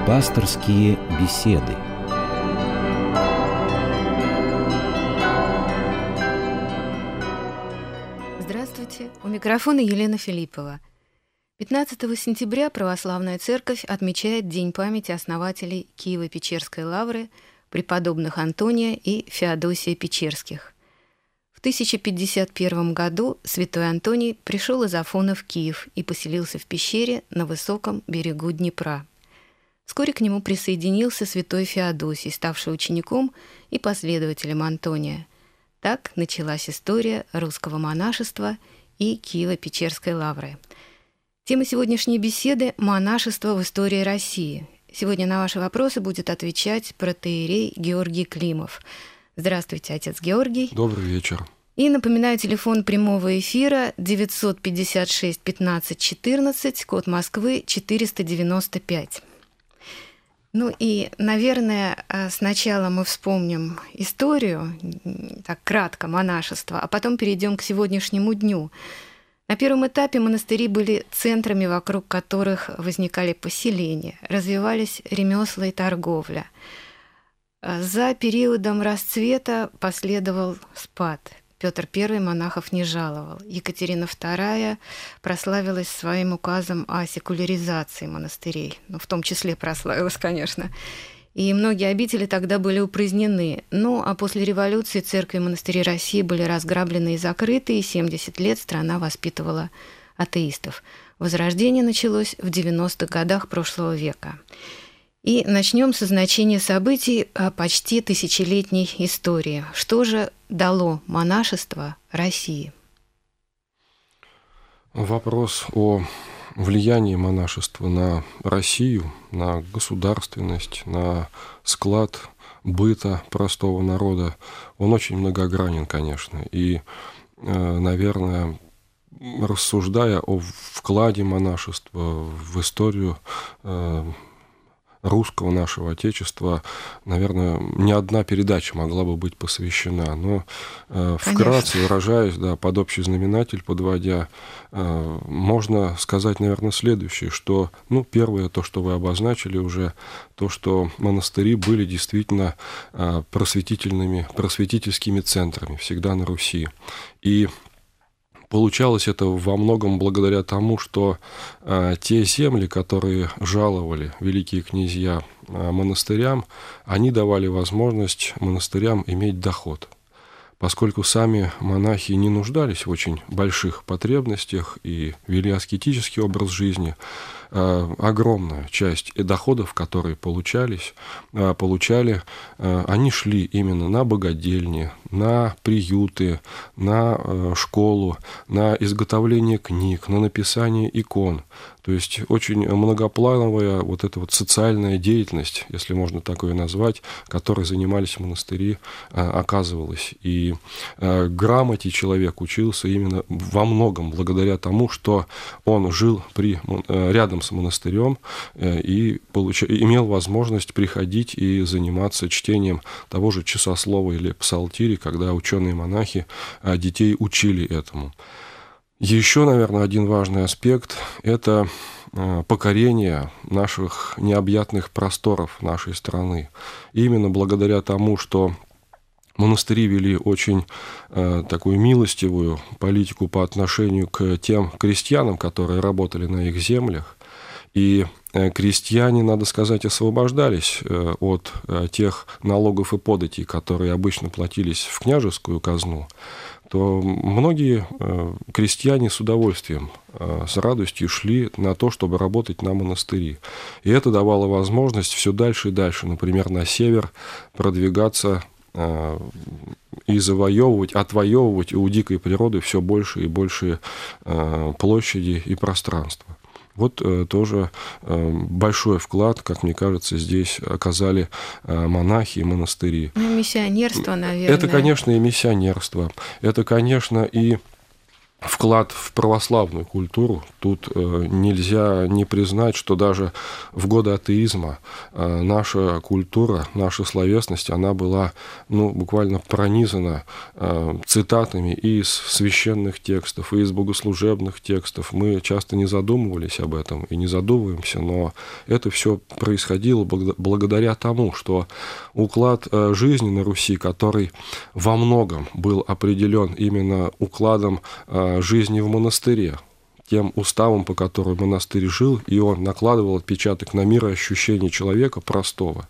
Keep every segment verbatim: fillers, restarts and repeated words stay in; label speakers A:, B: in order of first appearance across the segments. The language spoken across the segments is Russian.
A: Пасторские беседы.
B: Здравствуйте, у микрофона Елена Филиппова. пятнадцатого сентября Православная Церковь отмечает День памяти основателей Киево-Печерской лавры, преподобных Антония и Феодосия Печерских. В тысяча пятьдесят первом году святой Антоний пришел из Афона в Киев и поселился в пещере на высоком берегу Днепра. Вскоре к нему присоединился святой Феодосий, ставший учеником и последователем Антония. Так началась история русского монашества и Киево-Печерской лавры. Тема сегодняшней беседы – монашество в истории России. Сегодня на ваши вопросы будет отвечать протоиерей Георгий Климов. Здравствуйте, отец Георгий.
C: Добрый вечер.
B: И напоминаю, телефон прямого эфира девятьсот пятьдесят шесть пятнадцать четырнадцать, код Москвы четыреста девяносто пять. Ну и, наверное, сначала мы вспомним историю, так кратко, монашества, а потом перейдем к сегодняшнему дню. На первом этапе монастыри были центрами, вокруг которых возникали поселения, развивались ремесла и торговля. За периодом расцвета последовал спад. Петр Первый монахов не жаловал. Екатерина Вторая прославилась своим указом о секуляризации монастырей. Ну, в том числе прославилась, конечно. И многие обители тогда были упразднены. Ну, а после революции церкви и монастыри России были разграблены и закрыты, и семьдесят лет страна воспитывала атеистов. Возрождение началось в девяностых годах прошлого века. И начнем со значения событий почти тысячелетней истории. Что же дало монашество России?
C: Вопрос о влиянии монашества на Россию, на государственность, на склад быта простого народа, он очень многогранен, конечно. И, наверное, рассуждая о вкладе монашества в историю русского нашего Отечества, наверное, ни одна передача могла бы быть посвящена. Но э, вкратце выражаясь, да, под общий знаменатель подводя, э, можно сказать, наверное, следующее, что, ну, первое, то, что вы обозначили уже, то, что монастыри были действительно э, просветительными, просветительскими центрами всегда на Руси. И получалось это во многом благодаря тому, что э, те земли, которые жаловали великие князья э, монастырям, они давали возможность монастырям иметь доход. Поскольку сами монахи не нуждались в очень больших потребностях и вели аскетический образ жизни, э, огромная часть доходов, которые получались, э, получали, э, они шли именно на богадельни, на приюты, на э, школу, на изготовление книг, на написание икон. То есть очень многоплановая вот эта вот социальная деятельность, если можно так ее назвать, которой занимались монастыри, оказывалась. И грамоте человек учился именно во многом благодаря тому, что он жил при, рядом с монастырем и получ, имел возможность приходить и заниматься чтением того же часослова или псалтири, когда ученые-монахи детей учили этому. Еще, наверное, один важный аспект – это покорение наших необъятных просторов нашей страны. И именно благодаря тому, что монастыри вели очень э, такую милостивую политику по отношению к тем крестьянам, которые работали на их землях, и крестьяне, надо сказать, освобождались от тех налогов и податей, которые обычно платились в княжескую казну, то многие крестьяне с удовольствием, с радостью шли на то, чтобы работать на монастыри. И это давало возможность все дальше и дальше, например, на север продвигаться и завоевывать, отвоевывать у дикой природы все больше и больше площади и пространства. Вот э, тоже э, большой вклад, как мне кажется, здесь оказали э, монахи и монастыри.
B: Ну, миссионерство, наверное.
C: Это, конечно, и миссионерство. Это, конечно, и вклад в православную культуру. Тут э, нельзя не признать, что даже в годы атеизма э, наша культура, наша словесность, она была ну, буквально пронизана э, цитатами и из священных текстов, и из богослужебных текстов. Мы часто не задумывались об этом и не задумываемся, но это все происходило благодаря тому, что уклад э, жизни на Руси, который во многом был определен именно укладом э, жизни в монастыре, тем уставом, по которому монастырь жил, и он накладывал отпечаток на мироощущение человека простого.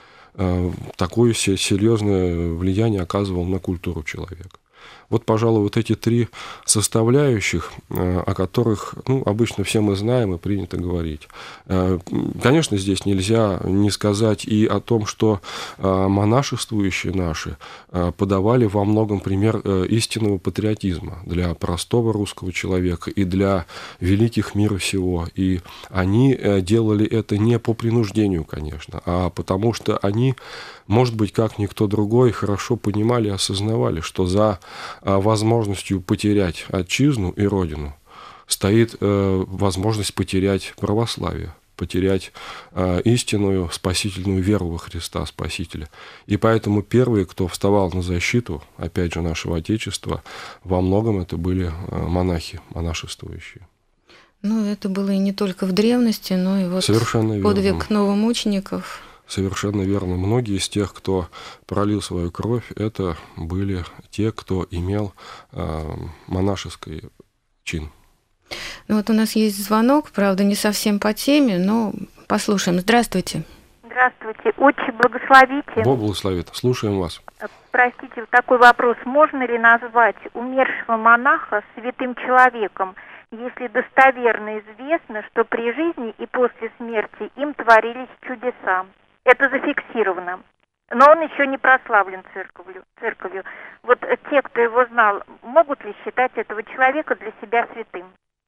C: Такое серьезное влияние оказывал на культуру человека. Вот, пожалуй, вот эти три составляющих, о которых ну, обычно все мы знаем и принято говорить. Конечно, здесь нельзя не сказать и о том, что монашествующие наши подавали во многом пример истинного патриотизма для простого русского человека и для великих мира сего. И они делали это не по принуждению, конечно, а потому что они, может быть, как никто другой, хорошо понимали и осознавали, что за возможностью потерять отчизну и родину стоит э, возможность потерять православие, потерять э, истинную спасительную веру во Христа Спасителя. И поэтому первые, кто вставал на защиту, опять же, нашего Отечества, во многом это были э, монахи, монашествующие.
B: Ну, это было и не только в древности, но и вот подвиг новомучеников.
C: Совершенно верно. Многие из тех, кто пролил свою кровь, это были те, кто имел э, монашеский чин.
B: Ну вот у нас есть звонок, правда, не совсем по теме, но послушаем. Здравствуйте.
D: Здравствуйте. Отче, благословите.
C: Бог благословит. Слушаем вас.
D: Простите, такой вопрос. Можно ли назвать умершего монаха святым человеком, если достоверно известно, что при жизни и после смерти им творились чудеса? Это зафиксировано. Но он еще не прославлен церковью. церковью. Вот те, кто его знал, могут ли считать этого человека для себя святым?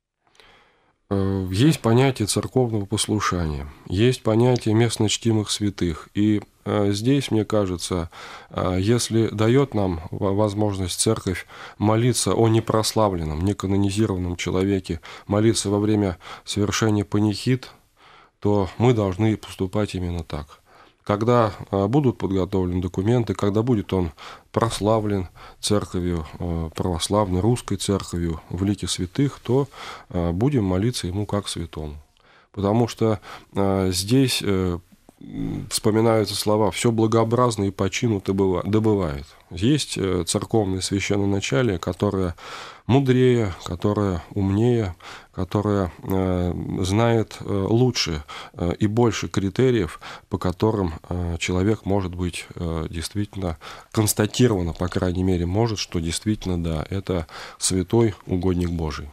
C: Есть понятие церковного послушания, есть понятие местно чтимых святых. И здесь, мне кажется, если дает нам возможность церковь молиться о непрославленном, неканонизированном человеке, молиться во время совершения панихид, то мы должны поступать именно так. Когда будут подготовлены документы, когда будет он прославлен церковью, православной, русской церковью в лике святых, то будем молиться ему как святому. Потому что здесь вспоминаются слова «все благообразно и по чину добывает». Есть церковное священноначалие, которое мудрее, которое умнее, которое знает лучше и больше критериев, по которым человек может быть действительно констатировано, по крайней мере, может, что действительно, да, это святой угодник Божий.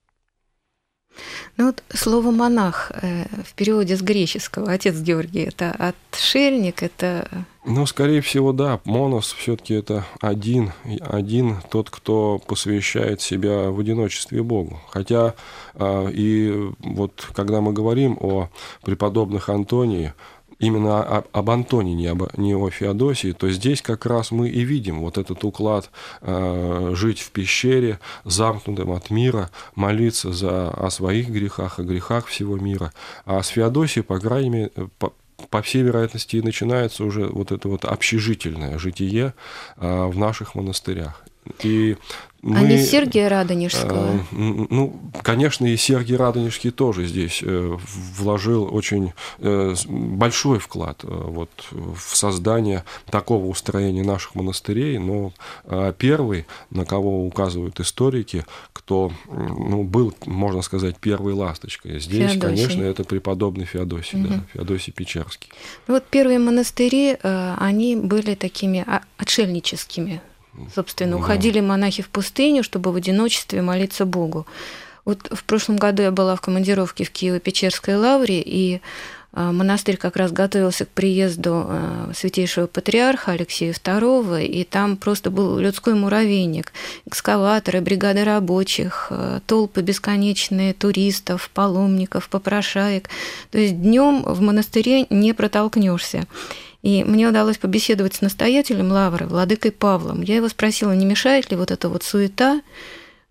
B: Ну вот слово «монах» в переводе с греческого, отец Георгий, это отшельник, это...
C: Ну, скорее всего, да. Монос все-таки это один, один тот, кто посвящает себя в одиночестве Богу. Хотя и вот когда мы говорим о преподобных Антонии, именно об Антонии, не, об, не о Феодосии, то здесь как раз мы и видим вот этот уклад э, жить в пещере, замкнутым от мира, молиться за, о своих грехах, о грехах всего мира. А с Феодосией, по крайней мере, по, по всей вероятности, и начинается уже вот это вот общежительное житие э, в наших монастырях. И мы,
B: а не Сергия Радонежского?
C: Э, ну, конечно, и Сергий Радонежский тоже здесь э, вложил очень э, большой вклад э, вот, в создание такого устроения наших монастырей, но э, первый, на кого указывают историки, кто ну, был, можно сказать, первой ласточкой, здесь, Феодосий. Конечно, это преподобный Феодосий, угу. да, Феодосий Печерский.
B: Вот первые монастыри, э, они были такими отшельническими. Собственно, уходили да. монахи в пустыню, чтобы в одиночестве молиться Богу. Вот в прошлом году я была в командировке в Киево-Печерской лавре, и монастырь как раз готовился к приезду святейшего патриарха Алексея второго, и там просто был людской муравейник, экскаваторы, бригады рабочих, толпы бесконечные туристов, паломников, попрошаек. То есть днем в монастыре не протолкнешься. И мне удалось побеседовать с настоятелем лавры, владыкой Павлом. Я его спросила, не мешает ли вот эта вот суета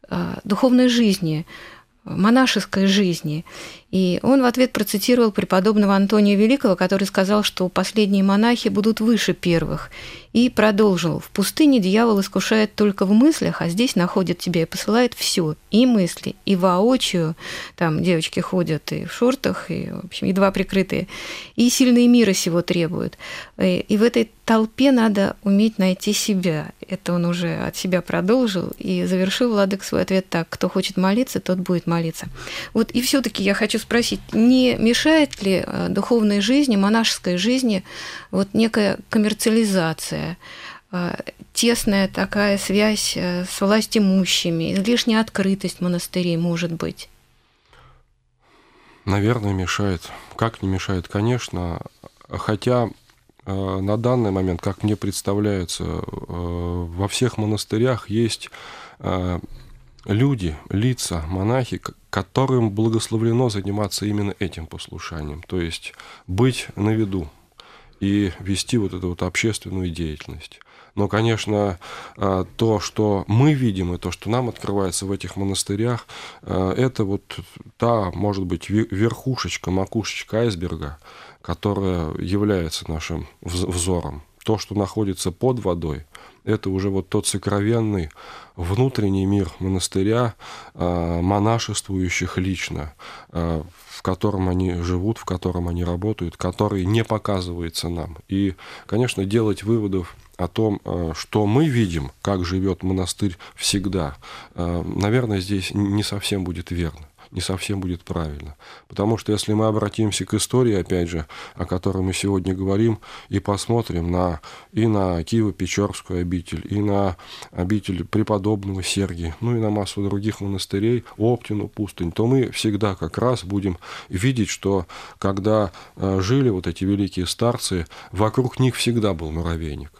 B: духовной жизни, монашеской жизни. И он в ответ процитировал преподобного Антония Великого, который сказал, что последние монахи будут выше первых. И продолжил: «В пустыне дьявол искушает только в мыслях, а здесь находит тебя и посылает все, и мысли, и воочию». Там девочки ходят и в шортах, и, в общем, едва прикрытые. И сильные мира сего требуют. И в этой толпе надо уметь найти себя. Это он уже от себя продолжил и завершил, владыка, свой ответ так: кто хочет молиться, тот будет молиться. Вот и все-таки я хочу спросить, не мешает ли духовной жизни, монашеской жизни вот некая коммерциализация, тесная такая связь с властимущими, излишняя открытость монастырей, может быть?
C: Наверное, мешает. Как не мешает? Конечно. Хотя на данный момент, как мне представляется, во всех монастырях есть люди, лица, монахи, которым благословлено заниматься именно этим послушанием, то есть быть на виду и вести вот эту вот общественную деятельность. Но, конечно, то, что мы видим, и то, что нам открывается в этих монастырях, это вот та, может быть, верхушечка, макушечка айсберга, которая является нашим взором. То, что находится под водой, это уже вот тот сокровенный внутренний мир монастыря, монашествующих лично, в котором они живут, в котором они работают, который не показывается нам. И, конечно, делать выводов о том, что мы видим, как живет монастырь всегда, наверное, здесь не совсем будет верно, не совсем будет правильно. Потому что если мы обратимся к истории, опять же, о которой мы сегодня говорим, и посмотрим на, и на Киево-Печорскую обитель, и на обитель преподобного Сергия, ну и на массу других монастырей, Оптину пустынь, то мы всегда как раз будем видеть, что когда жили вот эти великие старцы, вокруг них всегда был муравейник.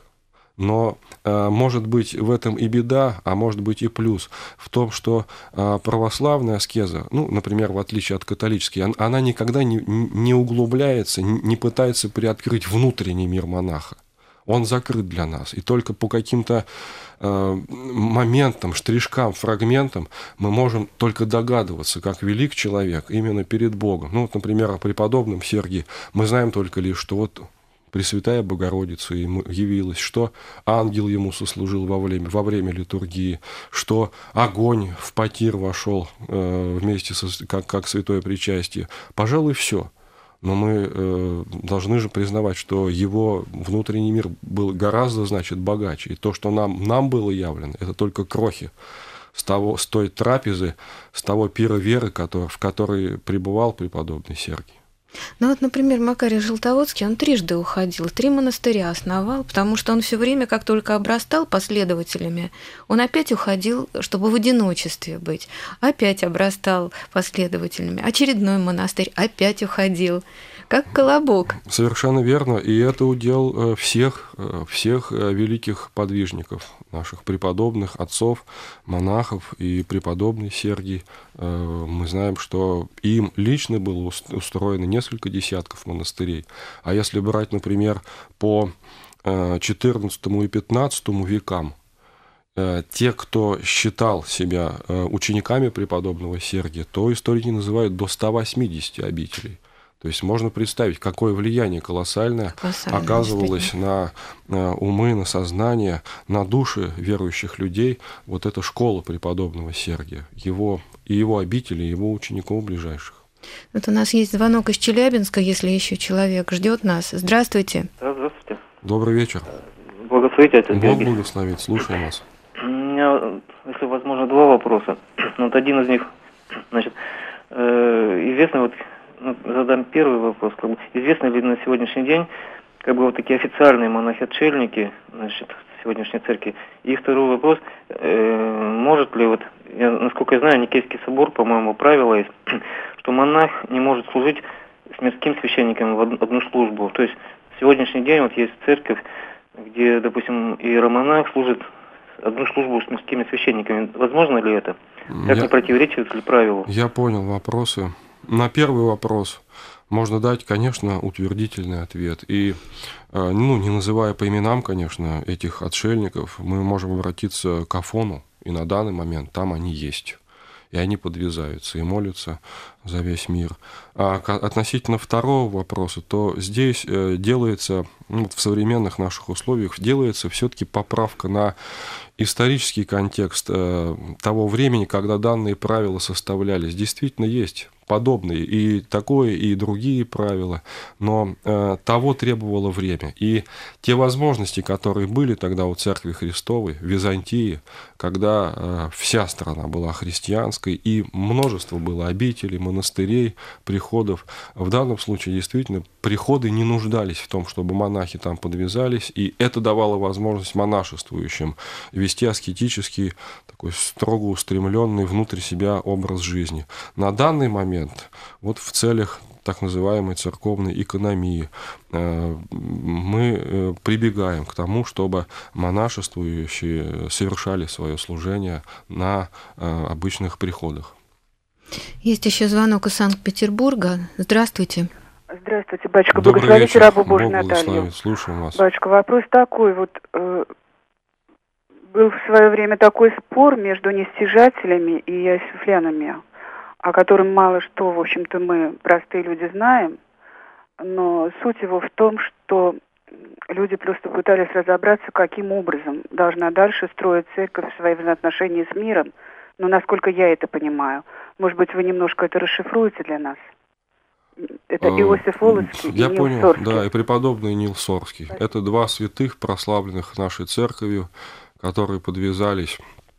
C: Но э, может быть в этом и беда, а может быть и плюс в том, что э, православная аскеза, ну, например, в отличие от католической, она никогда не, не углубляется, не пытается приоткрыть внутренний мир монаха. Он закрыт для нас. И только по каким-то э, моментам, штришкам, фрагментам мы можем только догадываться, как велик человек именно перед Богом. Ну, вот, например, о преподобном Сергии мы знаем только лишь, что вот Пресвятая Богородица ему явилась, что ангел ему сослужил во время, во время литургии, что огонь в потир вошел э, вместе со, как, как святое причастие. Пожалуй, все. Но мы э, должны же признавать, что его внутренний мир был гораздо, значит, богаче. И то, что нам, нам было явлено, это только крохи с, того, с той трапезы, с того пира веры, который, в которой пребывал преподобный Сергий.
B: Ну вот, например, Макарий Желтоводский, он трижды уходил, три монастыря основал, потому что он все время, как только обрастал последователями, он опять уходил, чтобы в одиночестве быть, опять обрастал последователями, очередной монастырь, опять уходил, как колобок.
C: Совершенно верно, и это удел всех, всех великих подвижников, наших преподобных, отцов, монахов и преподобный Сергий. Мы знаем, что им лично было устроено несколько десятков монастырей. А если брать, например, по четырнадцатому и пятнадцатому векам, те, кто считал себя учениками преподобного Сергия, то историки называют до ста восьмидесяти обителей. То есть можно представить, какое влияние колоссальное, колоссальное оказывалось на, на умы, на сознание, на души верующих людей вот эта школа преподобного Сергия, его, и его обители, и его учеников ближайших.
B: Вот у нас есть звонок из Челябинска, если еще человек ждет нас. Здравствуйте.
E: Да, здравствуйте.
C: Добрый вечер.
E: Благословите, отец
C: Бог
E: Георгий.
C: благословит, слушаем вас.
E: У меня, если возможно, два вопроса. Вот один из них, значит, известно вот, ну, задам первый вопрос. Как бы, известно ли на сегодняшний день, как бы вот такие официальные монахи-отшельники, значит, сегодняшней церкви? И второй вопрос, э, может ли вот, я, насколько я знаю, Никейский собор, по-моему, правило есть, что монах не может служить с мирским священником в одну службу. То есть в сегодняшний день вот есть церковь, где, допустим, иеромонах служит одну службу с мирскими священниками. Возможно ли это? Как я, не противоречит ли правилу?
C: Я понял вопросы. На первый вопрос можно дать, конечно, утвердительный ответ. И, ну, не называя по именам, конечно, этих отшельников, мы можем обратиться к Афону, И на данный момент там они есть. И они подвязаются и молятся за весь мир. А относительно второго вопроса, то здесь делается, ну, в современных наших условиях, делается все-таки поправка на исторический контекст того времени, когда данные правила составлялись. Действительно есть подобные и такое, и другие правила, но э, того требовало время. И те возможности, которые были тогда у Церкви Христовой, в Византии, когда э, вся страна была христианской, и множество было обителей, монастырей, приходов, в данном случае действительно приходы не нуждались в том, чтобы монахи там подвязались, и это давало возможность монашествующим вести аскетический, такой строго устремленный внутрь себя образ жизни. На данный момент вот в целях так называемой церковной экономии мы прибегаем к тому, чтобы монашествующие совершали свое служение на обычных приходах.
B: Есть еще звонок из Санкт-Петербурга. Здравствуйте.
F: Здравствуйте, батюшка.
C: Добрый
F: Благословите
C: вечер.
F: рабу Божию
C: Бог
F: Наталью.
C: благословит. Слушаем вас.
F: Батюшка, вопрос такой. Вот э, был в свое время такой спор между нестяжателями и иосифлянами, о котором мало что, в общем-то, мы, простые люди, знаем, но суть его в том, что люди просто пытались разобраться, каким образом должна дальше строить церковь свои взаимоотношения с миром, но насколько я это понимаю. Может быть, вы немножко это расшифруете для нас? Это Иосиф Волоцкий и
C: Я
F: Нил
C: понял,
F: Сорский.
C: да, и преподобный Нил Сорский. Это два святых, прославленных нашей церковью, которые подвязались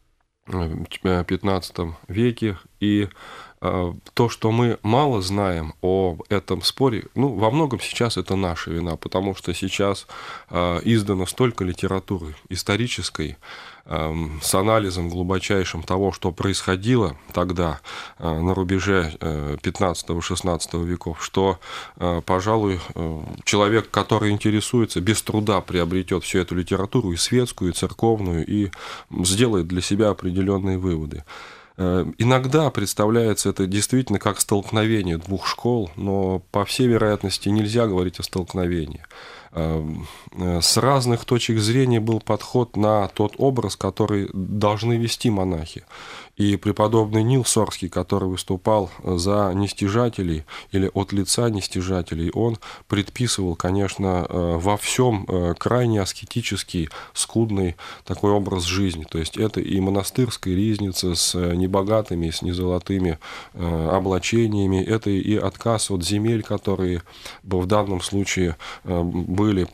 C: в пятнадцатом веке, и э, то, что мы мало знаем о этом споре, ну, во многом сейчас это наша вина, потому что сейчас э, издано столько литературы исторической, э, с анализом глубочайшим того, что происходило тогда э, на рубеже э, пятнадцатого-шестнадцатого веков, что, э, пожалуй, э, человек, который интересуется, без труда приобретет всю эту литературу, и светскую, и церковную, и сделает для себя определенные выводы. Иногда представляется это действительно как столкновение двух школ, но по всей вероятности нельзя говорить о столкновении. С разных точек зрения был подход на тот образ, который должны вести монахи. И преподобный Нил Сорский, который выступал за нестяжателей или от лица нестяжателей, он предписывал, конечно, во всем крайне аскетический, скудный такой образ жизни. То есть это и монастырская ризница с небогатыми, с незолотыми облачениями, это и отказ от земель, которые в данном случае были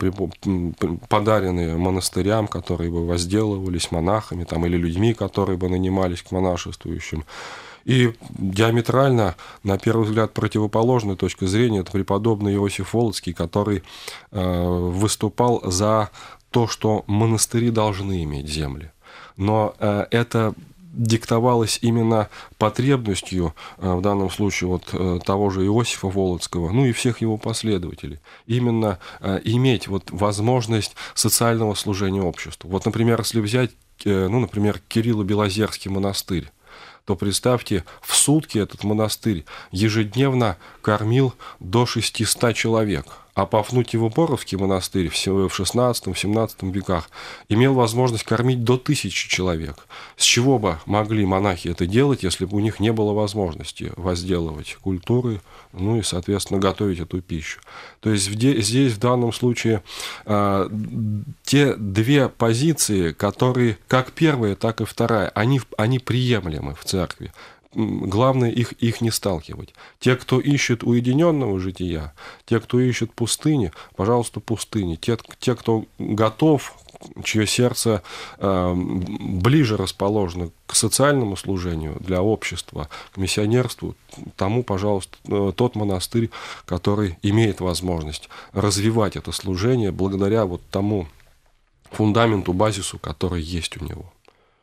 C: подарены монастырям, которые бы возделывались монахами там, или людьми, которые бы нанимались к монашествующим. И диаметрально, на первый взгляд, противоположная точка зрения – это преподобный Иосиф Волоцкий, который э, выступал за то, что монастыри должны иметь земли. Но э, это диктовалось именно потребностью, в данном случае, вот того же Иосифа Волоцкого, ну и всех его последователей, именно иметь вот возможность социального служения обществу. Вот, например, если взять, ну, например, Кирилло-Белозерский монастырь, то представьте, в сутки этот монастырь ежедневно кормил до шестисот человек. А Пафнутьево-Боровский монастырь в шестнадцатом-семнадцатом веках имел возможность кормить до тысячи человек. С чего бы могли монахи это делать, если бы у них не было возможности возделывать культуры, ну и, соответственно, готовить эту пищу? То есть здесь в данном случае э, те две позиции, которые, как первая, так и вторая, они, они приемлемы в церкви. Главное их, их не сталкивать. Те, кто ищет уединенного жития, те, кто ищет пустыни, пожалуйста, пустыни. Те, те кто готов, чье сердце э, ближе расположено к социальному служению для общества, к миссионерству, тому, пожалуйста, тот монастырь, который имеет возможность развивать это служение благодаря вот тому фундаменту, базису, который есть у него.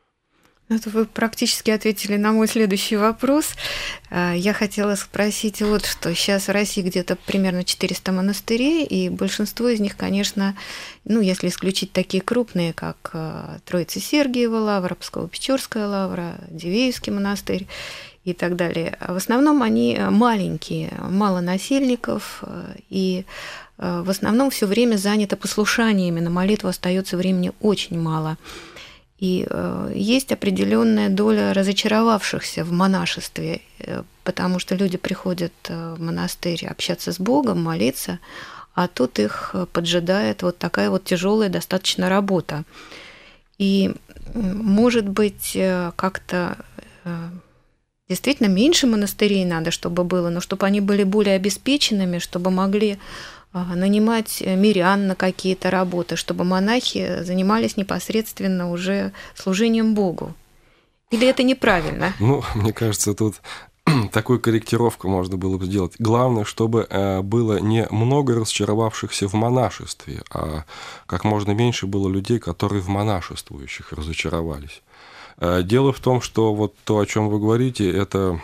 B: Это вы практически ответили на мой следующий вопрос. Я хотела спросить вот что. Сейчас в России где-то примерно четыреста монастырей, и большинство из них, конечно, ну, если исключить такие крупные, как Троица Сергиева лавра, Псково-Печорская лавра, Дивеевский монастырь и так далее. В основном они маленькие, мало насельников, и в основном все время занято послушаниями, на молитву остается времени очень мало. И э, есть определенная доля разочаровавшихся в монашестве, э, потому что люди приходят в монастырь общаться с Богом, молиться, а тут их поджидает вот такая вот тяжелая достаточно работа. И, может быть, как-то действительно меньше монастырей надо, чтобы было, но чтобы они были более обеспеченными, чтобы могли нанимать мирян на какие-то работы, чтобы монахи занимались непосредственно уже служением Богу. Или это неправильно?
C: Ну, мне кажется, тут такую корректировку можно было бы сделать. Главное, чтобы было не много разочаровавшихся в монашестве, а как можно меньше было людей, которые в монашествующих разочаровались. Дело в том, что вот то, о чем вы говорите, это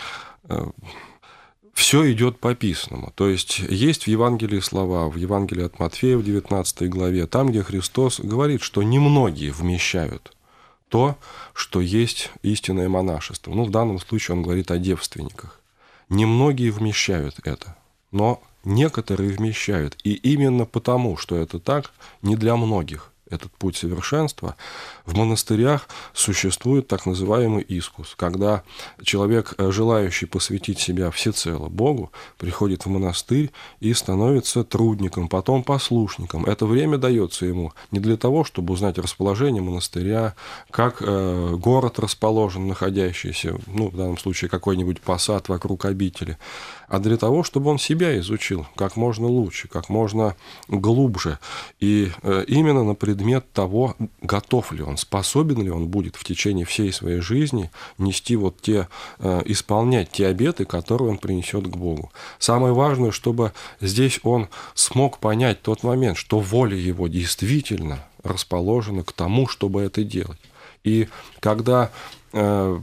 C: все идет по писанному. То есть есть в Евангелии слова, в Евангелии от Матфея в девятнадцатой главе, там, где Христос говорит, что немногие вмещают то, что есть истинное монашество. Ну, в данном случае он говорит о девственниках. Немногие вмещают это, но некоторые вмещают. И именно потому, что это так, не для многих этот путь совершенства, в монастырях существует так называемый искус, когда человек, желающий посвятить себя всецело Богу, приходит в монастырь и становится трудником, потом послушником. Это время дается ему не для того, чтобы узнать расположение монастыря, как э, город расположен, находящийся, ну, в данном случае какой-нибудь посад вокруг обители, а для того, чтобы он себя изучил как можно лучше, как можно глубже. И э, именно на предмет того, готов ли он, способен ли он будет в течение всей своей жизни нести вот те, э, исполнять те обеты, которые он принесет к Богу. Самое важное, чтобы здесь он смог понять тот момент, что воля его действительно расположена к тому, чтобы это делать. И когда э,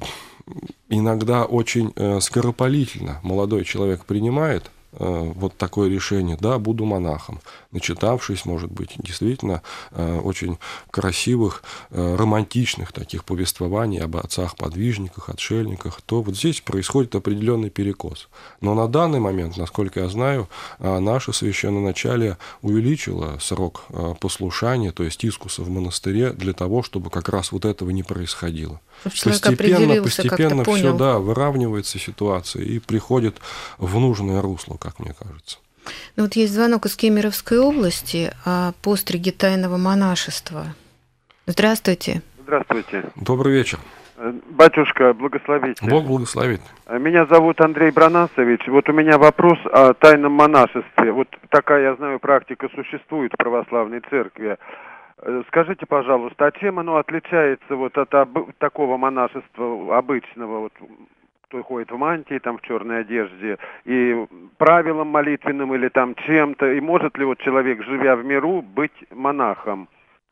C: иногда очень э, скоропалительно молодой человек принимает вот такое решение, да, буду монахом, начитавшись, может быть, действительно очень красивых, романтичных таких повествований об отцах-подвижниках, отшельниках, то вот здесь происходит определенный перекос. Но на данный момент, насколько я знаю, наше священноначалие увеличило срок послушания, то есть искуса в монастыре, для того, чтобы как раз вот этого не происходило. Постепенно, постепенно все, да, выравнивается ситуация и приходит в нужное русло, как мне кажется.
B: Ну, вот есть звонок из Кемеровской области о постриге тайного монашества. Здравствуйте.
G: Здравствуйте.
C: Добрый вечер.
G: Батюшка, благословите.
C: Бог благословит.
G: Меня зовут Андрей Бронасович. Вот у меня вопрос о тайном монашестве. Вот такая, я знаю, практика существует в православной церкви. Скажите, пожалуйста, а чем оно отличается вот от об... такого монашества обычного, вот, кто ходит в мантии, там, в черной одежде, и правилам молитвенным или там чем-то, и может ли вот человек, живя в миру, быть монахом?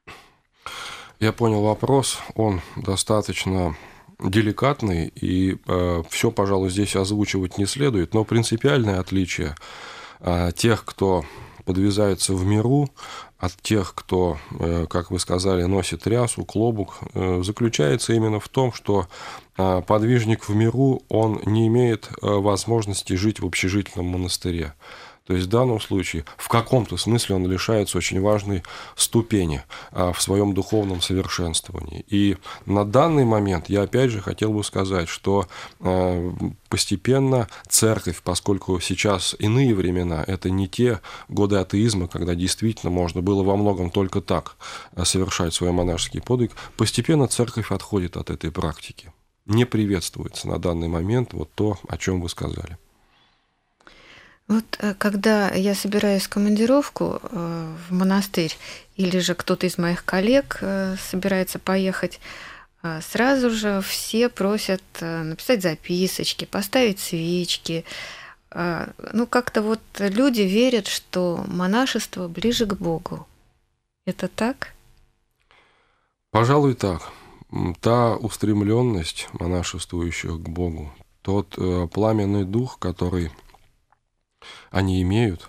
C: Я понял вопрос, он достаточно деликатный, и э, все, пожалуй, здесь озвучивать не следует, но принципиальное отличие э, тех, кто подвязается в миру, от тех, кто, как вы сказали, носит рясу, клобук, заключается именно в том, что подвижник в миру, он не имеет возможности жить в общежительном монастыре. То есть в данном случае в каком-то смысле он лишается очень важной ступени в своем духовном совершенствовании. И на данный момент я опять же хотел бы сказать, что постепенно церковь, поскольку сейчас иные времена, это не те годы атеизма, когда действительно можно было во многом только так совершать свой монашеский подвиг, постепенно церковь отходит от этой практики. Не приветствуется на данный момент вот то, о чем вы сказали.
B: Вот когда я собираюсь в командировку в монастырь, или же кто-то из моих коллег собирается поехать, сразу же все просят написать записочки, поставить свечки. Ну, как-то вот люди верят, что монашество ближе к Богу. Это так?
C: Пожалуй, так. Та устремленность монашествующих к Богу, тот пламенный дух, который они имеют,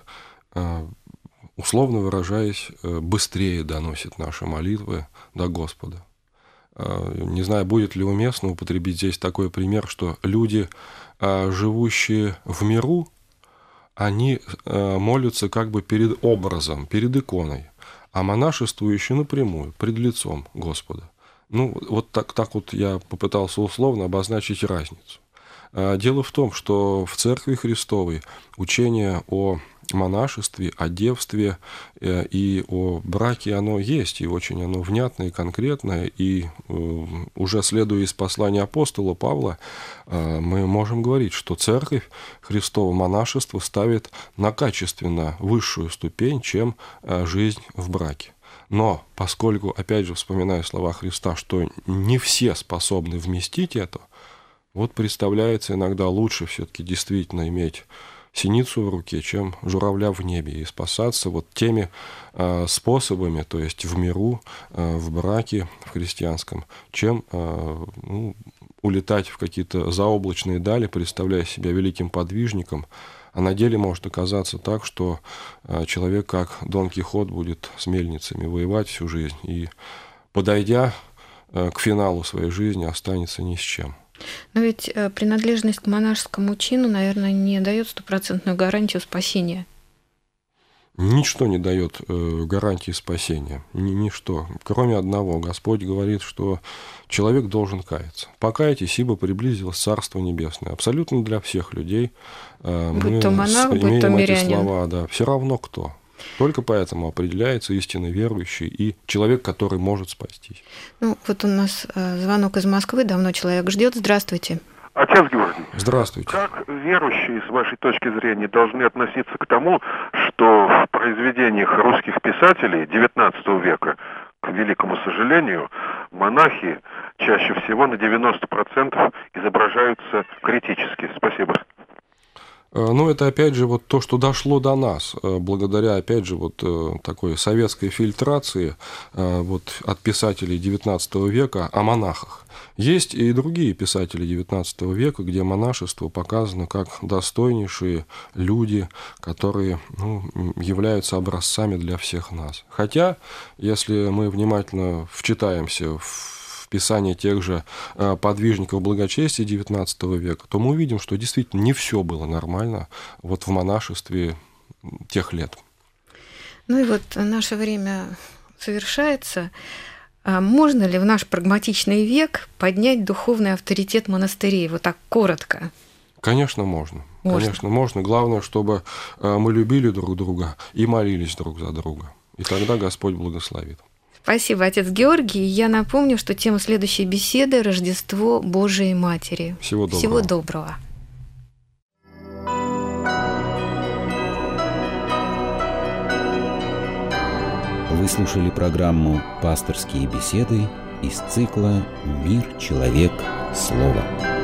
C: условно выражаясь, быстрее доносит наши молитвы до Господа. Не знаю, будет ли уместно употребить здесь такой пример, что люди, живущие в миру, они молятся как бы перед образом, перед иконой, а монашествующие напрямую, пред лицом Господа. Ну, вот так, так вот я попытался условно обозначить разницу. Дело в том, что в Церкви Христовой учение о монашестве, о девстве и о браке, оно есть, и очень оно внятное и конкретное, и уже следуя из послания апостола Павла, мы можем говорить, что Церковь Христова монашество ставит на качественно высшую ступень, чем жизнь в браке. Но поскольку, опять же, вспоминая слова Христа, что не все способны вместить это, вот представляется иногда лучше все-таки действительно иметь синицу в руке, чем журавля в небе, и спасаться вот теми э, способами, то есть в миру, э, в браке, в христианском, чем э, ну, улетать в какие-то заоблачные дали, представляя себя великим подвижником, а на деле может оказаться так, что э, человек, как Дон Кихот, будет с мельницами воевать всю жизнь и, подойдя э, к финалу своей жизни, останется ни с чем.
B: Но ведь принадлежность к монашескому чину, наверное, не дает стопроцентную гарантию спасения.
C: Ничто не дает гарантии спасения. Ничто. Кроме одного. Господь говорит, что человек должен каяться. Покайтесь, ибо приблизилось Царство Небесное. Абсолютно для всех людей.
B: Будь
C: мы
B: то монах, будь то мирянин.
C: Эти слова, да, все равно кто. Только поэтому определяется истинно верующий и человек, который может спастись.
B: Ну, вот у нас звонок из Москвы, давно человек ждет. Здравствуйте.
G: Отец Георгий.
C: Здравствуйте.
G: Как верующие, с вашей точки зрения, должны относиться к тому, что в произведениях русских писателей девятнадцатого века, к великому сожалению, монахи чаще всего на девяносто процентов изображаются критически? Спасибо.
C: Ну, это, опять же, вот то, что дошло до нас, благодаря, опять же, вот такой советской фильтрации вот, от писателей девятнадцатого века о монахах. Есть и другие писатели девятнадцатого века, где монашество показано как достойнейшие люди, которые ну, являются образцами для всех нас. Хотя, если мы внимательно вчитаемся в Писание тех же подвижников благочестия девятнадцатого века, то мы увидим, что действительно не все было нормально вот в монашестве тех лет.
B: Ну и вот наше время совершается. Можно ли в наш прагматичный век поднять духовный авторитет монастырей? Вот так коротко.
C: Конечно, можно.
B: можно.
C: Конечно, можно. Главное, чтобы мы любили друг друга и молились друг за друга. И тогда Господь благословит.
B: Спасибо, отец Георгий. Я напомню, что тема следующей беседы – Рождество Божией Матери.
C: Всего доброго.
B: Всего доброго.
A: Вы слушали программу «Пасторские беседы» из цикла «Мир, человек, слово».